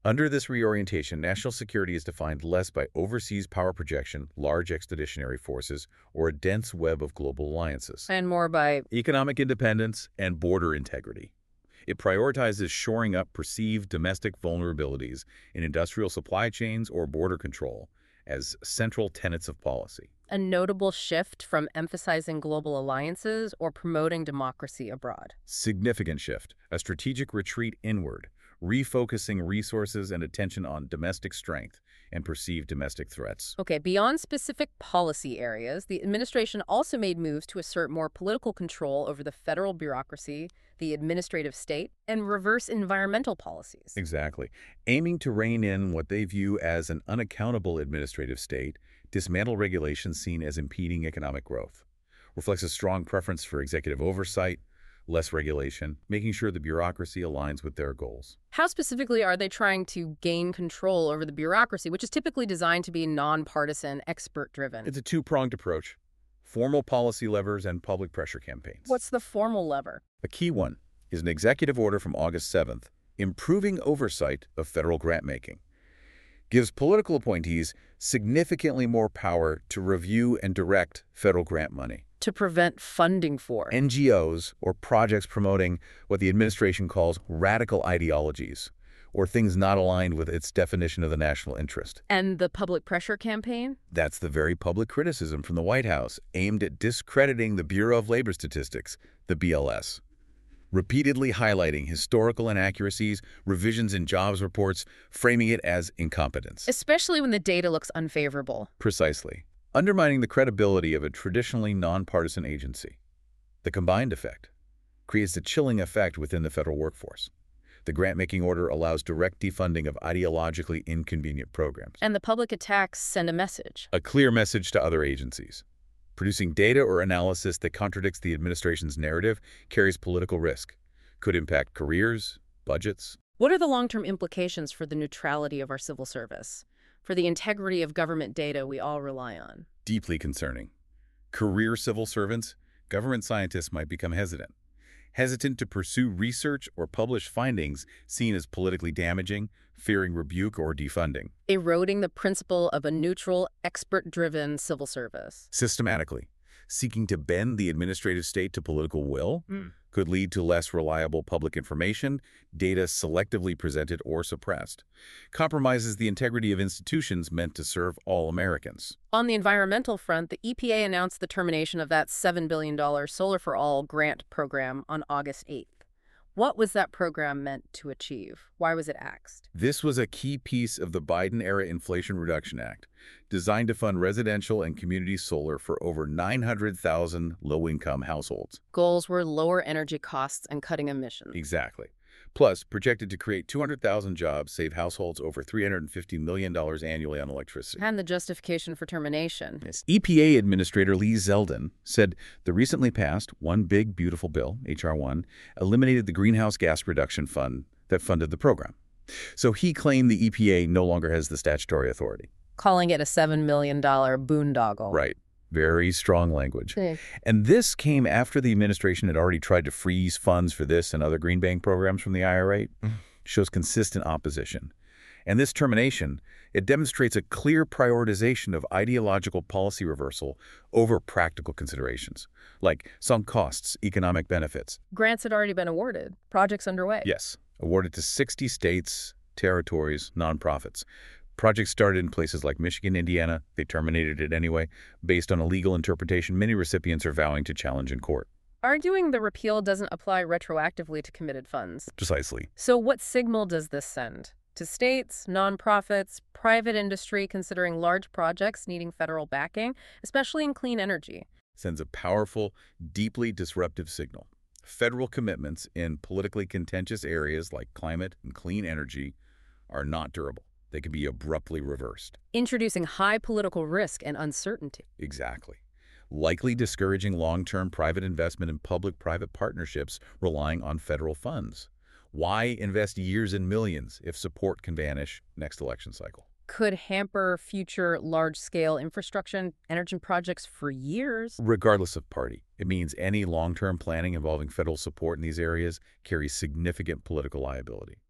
S2: Under this reorientation, national security is defined less by overseas power projection, large expeditionary forces, or a dense web of global alliances.
S1: And more by
S2: Economic independence and border integrity. It prioritizes shoring up perceived domestic vulnerabilities in industrial supply chains or border control as central tenets of policy.
S1: a notable shift from emphasizing global alliances or promoting democracy abroad.
S2: Significant shift, a strategic retreat inward, refocusing resources and attention on domestic strength and perceived domestic threats.
S1: Okay, beyond specific policy areas, the administration also made moves to assert more political control over the federal bureaucracy, the administrative state, and reverse environmental policies.
S2: Exactly. Aiming to rein in what they view as an unaccountable administrative state, dismantle regulations seen as impeding economic growth. Reflects a strong preference for executive oversight, less regulation, making sure the bureaucracy aligns with their goals.
S1: How specifically are they trying to gain control over the bureaucracy, which is typically designed to be nonpartisan, expert-driven?
S2: It's a two-pronged approach. Formal policy levers and public pressure campaigns.
S1: What's the formal lever?
S2: A key one is an executive order from August seventh, improving oversight of federal grant-making. Gives political appointees significantly more power to review and direct federal grant money.
S1: To prevent funding for.
S2: N G Os or projects promoting what the administration calls radical ideologies, or things not aligned with its definition of the national interest.
S1: And the public pressure campaign?
S2: That's the very public criticism from the White House aimed at discrediting the Bureau of Labor Statistics, the B L S. Repeatedly highlighting historical inaccuracies, revisions in jobs reports, framing it as incompetence.
S1: Especially when the data looks unfavorable.
S2: Precisely. Undermining the credibility of a traditionally nonpartisan agency. The combined effect creates a chilling effect within the federal workforce. The grant-making order allows direct defunding of ideologically inconvenient programs.
S1: And the public attacks send a message.
S2: A clear message to other agencies. Producing data or analysis that contradicts the administration's narrative carries political risk, could impact careers, budgets.
S1: What are the long-term implications for the neutrality of our civil service, for the integrity of government data we all rely on?
S2: Deeply concerning. Career civil servants, government scientists might become hesitant. Hesitant to pursue research or publish findings seen as politically damaging, fearing rebuke or defunding.
S1: Eroding the principle of a neutral, expert-driven civil service.
S2: Systematically, seeking to bend the administrative state to political will
S1: Mm.
S2: could lead to less reliable public information, data selectively presented or suppressed. Compromises the integrity of institutions meant to serve all Americans.
S1: On the environmental front, the E P A announced the termination of that seven billion dollars Solar for All grant program on August eighth. What was that program meant to achieve? Why was it axed?
S2: This was a key piece of the Biden-era Inflation Reduction Act, designed to fund residential and community solar for over nine hundred thousand low-income households.
S1: Goals were lower energy costs and cutting emissions.
S2: Exactly. Plus, projected to create two hundred thousand jobs, save households over three hundred fifty million dollars annually on electricity.
S1: And the justification for termination.
S2: Yes. E P A Administrator Lee Zeldin said the recently passed One Big Beautiful Bill, H R one, eliminated the greenhouse gas reduction fund that funded the program. So he claimed the E P A no longer has the statutory authority.
S1: Calling it a seven million dollars boondoggle.
S2: Right. Very strong language.
S1: Mm.
S2: And this came after the administration had already tried to freeze funds for this and other green bank programs from the I R A. Mm. Shows consistent opposition. And this termination, it demonstrates a clear prioritization of ideological policy reversal over practical considerations, like sunk costs, economic benefits.
S1: Grants had already been awarded. Projects underway.
S2: Yes, awarded to sixty states, territories, nonprofits. Projects started in places like Michigan, Indiana. They terminated it anyway. Based on a legal interpretation, many recipients are vowing to challenge in court.
S1: Arguing the repeal doesn't apply retroactively to committed funds.
S2: Precisely.
S1: So what signal does this send? To states, nonprofits, private industry considering large projects needing federal backing, especially in clean energy?
S2: Sends a powerful, deeply disruptive signal. Federal commitments in politically contentious areas like climate and clean energy are not durable. They can be abruptly reversed.
S1: Introducing high political risk and uncertainty.
S2: Exactly. Likely discouraging long-term private investment in public-private partnerships relying on federal funds. Why invest years and millions if support can vanish next election cycle?
S1: Could hamper future large-scale infrastructure and energy projects for years.
S2: Regardless of party, it means any long-term planning involving federal support in these areas carries significant political liability.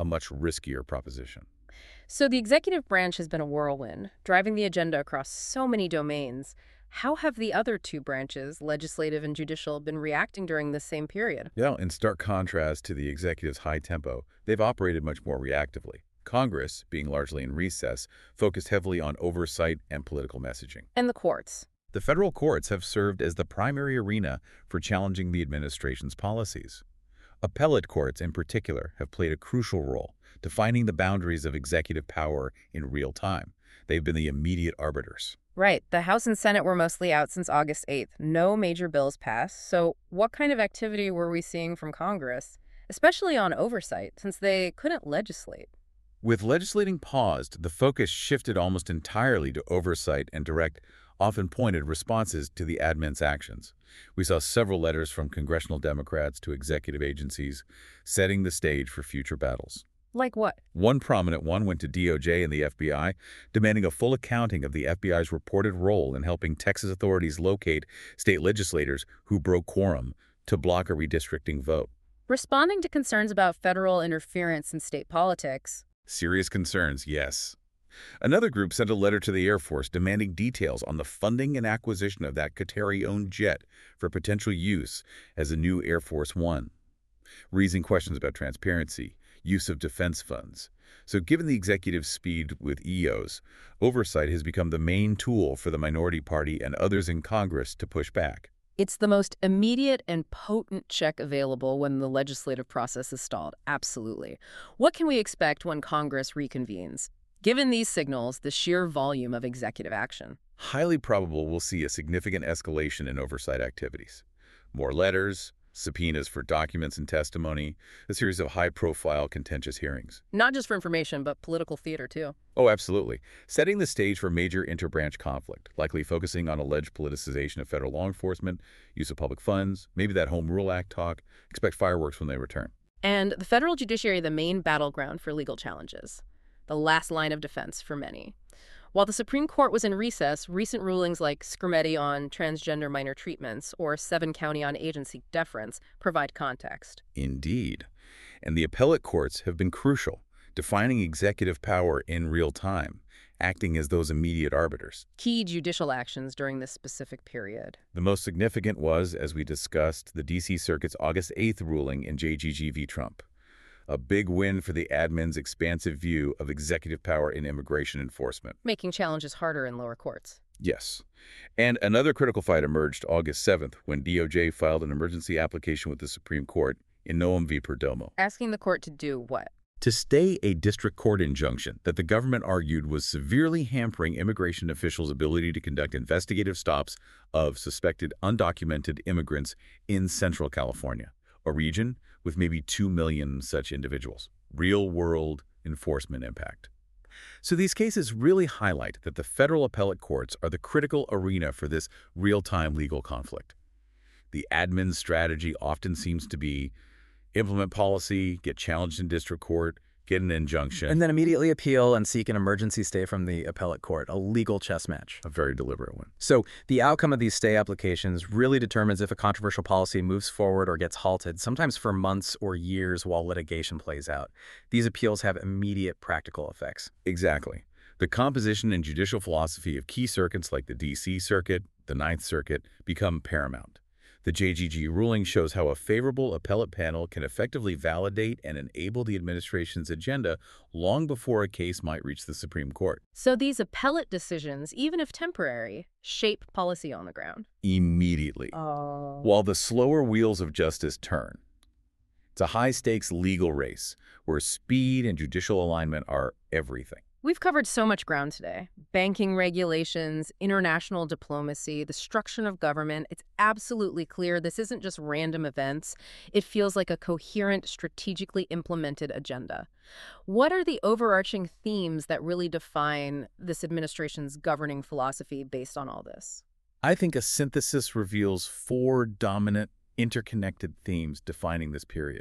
S2: a much riskier proposition.
S1: So the executive branch has been a whirlwind, driving the agenda across so many domains. How have the other two branches, legislative and judicial, been reacting during this same period?
S2: Yeah, in stark contrast to the executive's high tempo, they've operated much more reactively. Congress, being largely in recess, focused heavily on oversight and political messaging.
S1: And the courts.
S2: The federal courts have served as the primary arena for challenging the administration's policies. Appellate courts, in particular, have played a crucial role, defining the boundaries of executive power in real time. They've been the immediate arbiters.
S1: Right. The House and Senate were mostly out since August eighth. No major bills passed. So what kind of activity were we seeing from Congress, especially on oversight, since they couldn't legislate?
S2: With legislating paused, the focus shifted almost entirely to oversight and direct, often pointed responses to the admin's actions. We saw several letters from congressional Democrats to executive agencies, setting the stage for future battles.
S1: Like what?
S2: One prominent one went to D O J and the F B I, demanding a full accounting of the F B I's reported role in helping Texas authorities locate state legislators who broke quorum to block a redistricting vote.
S1: Responding to concerns about federal interference in state politics.
S2: Serious concerns, yes. Another group sent a letter to the Air Force demanding details on the funding and acquisition of that Qatari-owned jet for potential use as a new Air Force One, raising questions about transparency, use of defense funds. So given the executive's speed with E Os, oversight has become the main tool for the minority party and others in Congress to push back.
S1: It's the most immediate and potent check available when the legislative process is stalled. Absolutely. What can we expect when Congress reconvenes? Given these signals, the sheer volume of executive action.
S2: Highly probable we'll see a significant escalation in oversight activities. More letters, subpoenas for documents and testimony, a series of high-profile, contentious hearings.
S1: Not just for information, but political theater, too.
S2: Oh, absolutely. Setting the stage for major interbranch conflict, likely focusing on alleged politicization of federal law enforcement, use of public funds, maybe that Home Rule Act talk. Expect fireworks when they return.
S1: And the federal judiciary, the main battleground for legal challenges. The last line of defense for many. While the Supreme Court was in recess, recent rulings like Skrmetti on transgender minor treatments or Seven County on agency deference provide context.
S2: Indeed. And the appellate courts have been crucial, defining executive power in real time, acting as those immediate arbiters.
S1: Key judicial actions during this specific period.
S2: The most significant was, as we discussed, the D C Circuit's August eighth ruling in J G G v. Trump. A big win for the admin's expansive view of executive power in immigration enforcement.
S1: Making challenges harder in lower courts.
S2: Yes. And another critical fight emerged August seventh when D O J filed an emergency application with the Supreme Court in Noam v. Perdomo.
S1: Asking the court to do what?
S2: To stay a district court injunction that the government argued was severely hampering immigration officials' ability to conduct investigative stops of suspected undocumented immigrants in Central California, a region with maybe two million such individuals. Real-world enforcement impact. So these cases really highlight that the federal appellate courts are the critical arena for this real-time legal conflict. The admin strategy often seems to be implement policy, get challenged in district court, get an injunction.
S3: And then immediately appeal and seek an emergency stay from the appellate court, a legal chess match.
S2: A very deliberate one.
S3: So the outcome of these stay applications really determines if a controversial policy moves forward or gets halted, sometimes for months or years while litigation plays out. These appeals have immediate practical effects.
S2: Exactly. The composition and judicial philosophy of key circuits like the D C Circuit, the Ninth Circuit, become paramount. The J G G ruling shows how a favorable appellate panel can effectively validate and enable the administration's agenda long before a case might reach the Supreme Court.
S1: So these appellate decisions, even if temporary, shape policy on the ground.
S2: Immediately.
S1: Oh.
S2: While the slower wheels of justice turn. It's a high-stakes legal race where speed and judicial alignment are everything.
S1: We've covered so much ground today. Banking regulations, international diplomacy, the structure of government. It's absolutely clear this isn't just random events. It feels like a coherent, strategically implemented agenda. What are the overarching themes that really define this administration's governing philosophy based on all this?
S2: I think a synthesis reveals four dominant, interconnected themes defining this period.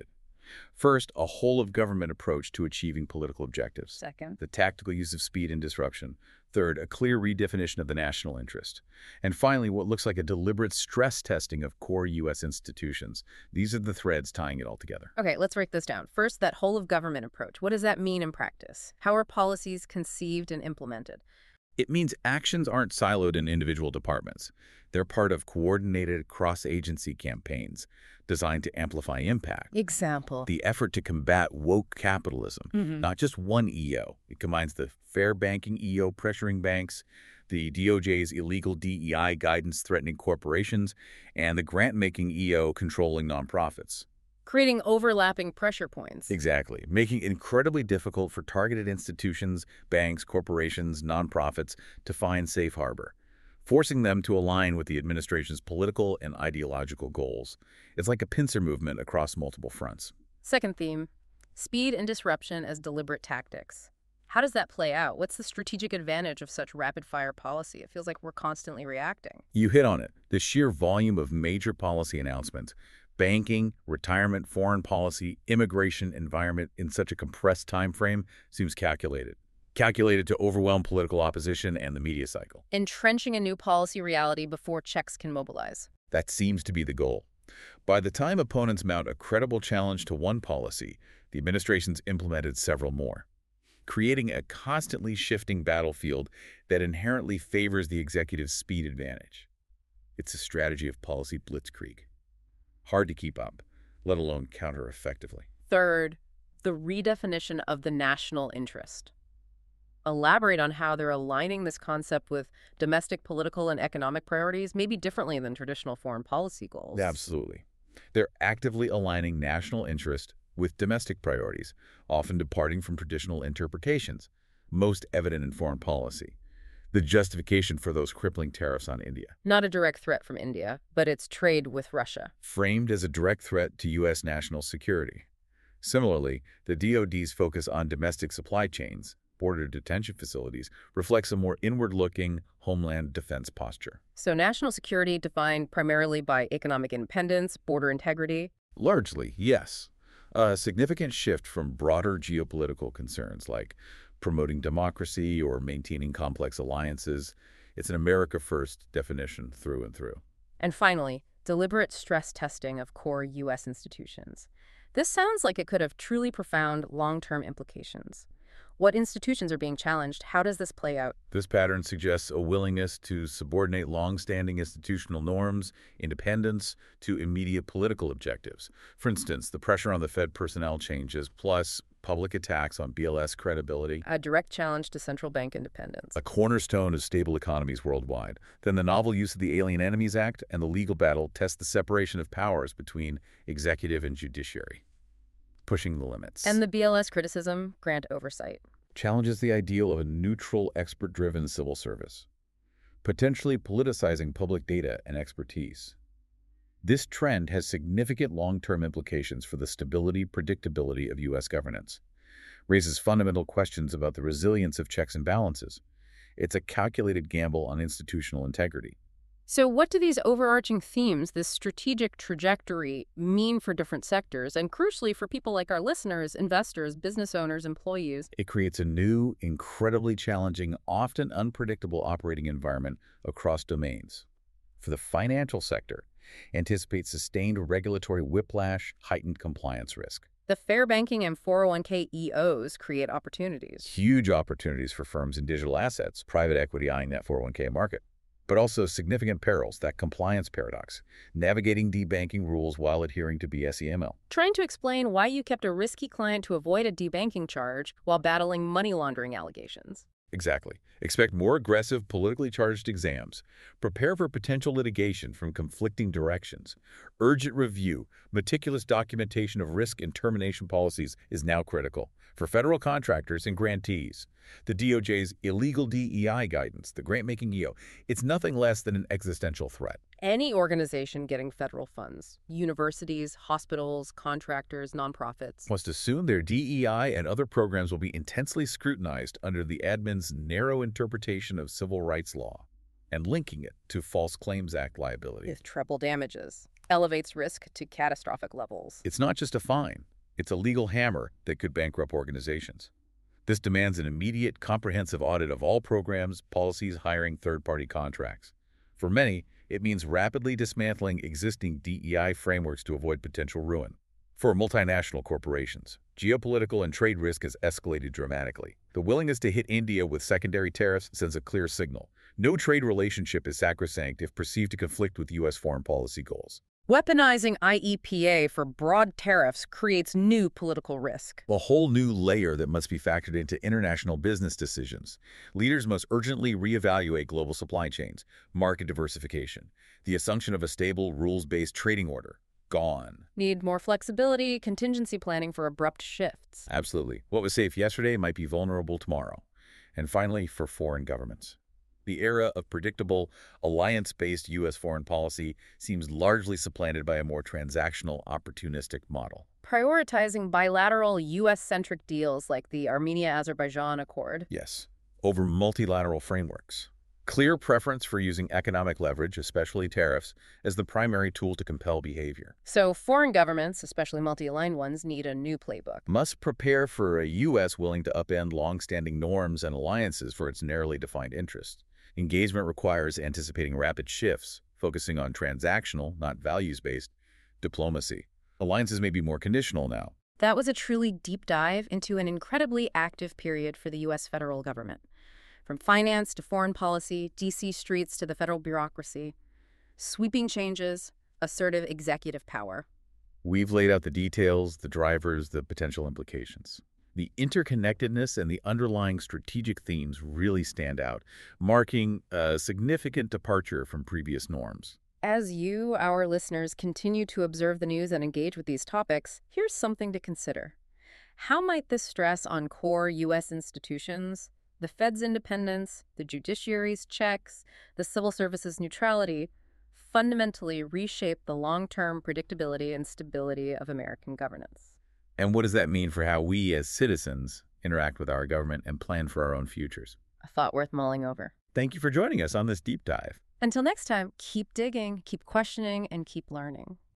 S2: First, a whole-of-government approach to achieving political objectives.
S1: Second,
S2: The tactical use of speed and disruption. Third, a clear redefinition of the national interest. And finally, what looks like a deliberate stress testing of core U S institutions. These are the threads tying it all together.
S1: okay, let's break this down. First, that whole of government approach. What does that mean in practice? How are policies conceived and implemented?
S2: It means actions aren't siloed in individual departments. They're part of coordinated cross-agency campaigns designed to amplify impact.
S1: Example.
S2: The effort to combat woke capitalism,
S1: Mhm.
S2: not just one E O. It combines the fair banking E O pressuring banks, the D O J's illegal D E I guidance threatening corporations, and the grant-making E O controlling nonprofits.
S1: Creating overlapping pressure points.
S2: Exactly, making it incredibly difficult for targeted institutions, banks, corporations, nonprofits to find safe harbor, forcing them to align with the administration's political and ideological goals. It's like a pincer movement across multiple fronts.
S1: Second theme, speed and disruption as deliberate tactics. How does that play out? What's the strategic advantage of such rapid-fire policy? It feels like we're constantly reacting.
S2: You hit on it. The sheer volume of major policy announcements, banking, retirement, foreign policy, immigration, environment in such a compressed time frame seems calculated. Calculated to overwhelm political opposition and the media cycle.
S1: Entrenching a new policy reality before checks can mobilize.
S2: That seems to be the goal. By the time opponents mount a credible challenge to one policy, the administration's implemented several more, creating a constantly shifting battlefield that inherently favors the executive's speed advantage. It's a strategy of policy blitzkrieg. Hard to keep up, let alone counter effectively.
S1: Third, the redefinition of the national interest. Elaborate on how they're aligning this concept with domestic political and economic priorities, maybe differently than traditional foreign policy goals.
S2: Absolutely. They're actively aligning national interest with domestic priorities, often departing from traditional interpretations, most evident in foreign policy. The justification for those crippling tariffs on India.
S1: Not a direct threat from India, but its trade with Russia.
S2: Framed as a direct threat to U S national security. Similarly, the D O D's focus on domestic supply chains, border detention facilities, reflects a more inward-looking homeland defense posture.
S1: So national security defined primarily by economic independence, border integrity.
S2: Largely, yes. A significant shift from broader geopolitical concerns like promoting democracy or maintaining complex alliances. It's an America First definition through and through.
S1: And finally, deliberate stress testing of core U S institutions. This sounds like it could have truly profound long-term implications. What institutions are being challenged? How does this play out?
S2: This pattern suggests a willingness to subordinate long-standing institutional norms, independence, to immediate political objectives. For instance, the pressure on the Fed personnel changes, plus public attacks on B L S credibility.
S1: A direct challenge to central bank independence.
S2: A cornerstone of stable economies worldwide. Then the novel use of the Alien Enemies Act and the legal battle test the separation of powers between executive and judiciary, pushing the limits.
S1: And the B L S criticism, grant oversight.
S2: Challenges the ideal of a neutral, expert-driven civil service, potentially politicizing public data and expertise. This trend has significant long-term implications for the stability, predictability of U S governance, raises fundamental questions about the resilience of checks and balances. It's a calculated gamble on institutional integrity.
S1: So what do these overarching themes, this strategic trajectory, mean for different sectors, and crucially for people like our listeners, investors, business owners, employees?
S2: It creates a new, incredibly challenging, often unpredictable operating environment across domains. For the financial sector, anticipate sustained regulatory whiplash, heightened compliance risk.
S1: The fair banking and four oh one K E Os create opportunities.
S2: Huge opportunities for firms in digital assets, private equity eyeing that four oh one K market. But also significant perils, that compliance paradox, navigating debanking rules while adhering to B S E M L.
S1: Trying to explain why you kept a risky client to avoid a debanking charge while battling money laundering allegations.
S2: Exactly. Expect more aggressive, politically charged exams. Prepare for potential litigation from conflicting directions. Urgent review, meticulous documentation of risk and termination policies is now critical for federal contractors and grantees. The D O J's illegal D E I guidance, the grant-making E O, it's nothing less than an existential threat.
S1: Any organization getting federal funds, universities, hospitals, contractors, nonprofits,
S2: Must assume their D E I and other programs will be intensely scrutinized under the admin's narrow interpretation of civil rights law and linking it to False Claims Act liability.
S1: with treble damages, elevates risk to catastrophic levels.
S2: It's not just a fine. It's a legal hammer that could bankrupt organizations. This demands an immediate, comprehensive audit of all programs, policies, hiring, third-party contracts. For many, it means rapidly dismantling existing D E I frameworks to avoid potential ruin. For multinational corporations, geopolitical and trade risk has escalated dramatically. The willingness to hit India with secondary tariffs sends a clear signal. No trade relationship is sacrosanct if perceived to conflict with U S foreign policy goals.
S1: Weaponizing I E P A for broad tariffs creates new political risk.
S2: A whole new layer that must be factored into international business decisions. Leaders must urgently reevaluate global supply chains, market diversification, the assumption of a stable, rules-based trading order. Gone.
S1: Need more flexibility, contingency planning for abrupt shifts.
S2: Absolutely. What was safe yesterday might be vulnerable tomorrow. And finally, for foreign governments. The era of predictable, alliance-based U S foreign policy seems largely supplanted by a more transactional, opportunistic model.
S1: Prioritizing bilateral U S-centric deals like the Armenia-Azerbaijan Accord.
S2: Yes, over multilateral frameworks. Clear preference for using economic leverage, especially tariffs, as the primary tool to compel behavior.
S1: So foreign governments, especially multi-aligned ones, need a new playbook.
S2: Must prepare for a U S willing to upend long-standing norms and alliances for its narrowly defined interests. Engagement requires anticipating rapid shifts, focusing on transactional, not values-based, diplomacy. Alliances may be more conditional now.
S1: That was a truly deep dive into an incredibly active period for the U S federal government. From finance to foreign policy, D C streets to the federal bureaucracy. Sweeping changes, assertive executive power.
S2: We've laid out the details, the drivers, the potential implications. The interconnectedness and the underlying strategic themes really stand out, marking a significant departure from previous norms.
S1: As you, our listeners, continue to observe the news and engage with these topics, here's something to consider. How might this stress on core U S institutions, the Fed's independence, the judiciary's checks, the civil service's neutrality, fundamentally reshape the long-term predictability and stability of American governance?
S2: And what does that mean for how we as citizens interact with our government and plan for our own futures?
S1: A thought worth mulling over.
S2: Thank you for joining us on this deep dive.
S1: Until next time, keep digging, keep questioning, and keep learning.